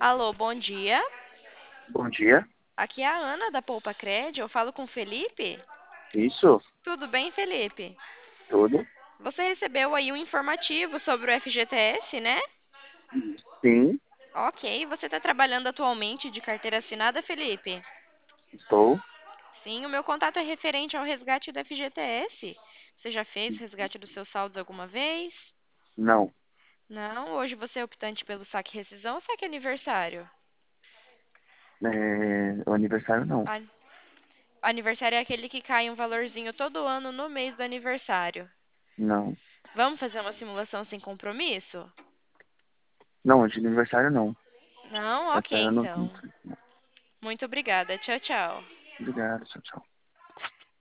Alô, bom dia. Bom dia. Aqui é a Ana da Poupa Cred. Eu falo com o Felipe. Isso, Tudo bem, Felipe? tudo? Você recebeu aí um informativo sobre o FGTS, né? Sim, Ok. Você está trabalhando atualmente de carteira assinada, Felipe? estou. Sim, o meu contato é referente ao resgate do FGTS. Você já fez resgate dos seus saldos alguma vez? Não, Não? Hoje você é optante pelo saque rescisão ou saque aniversário? o aniversário não. A- Aniversário é aquele que cai um valorzinho todo ano no mês do aniversário. Não, Vamos fazer uma simulação sem compromisso? não, de aniversário não. Não? Ok, Essa eu não. então. Muito obrigada. Tchau, tchau. Obrigado, tchau, tchau.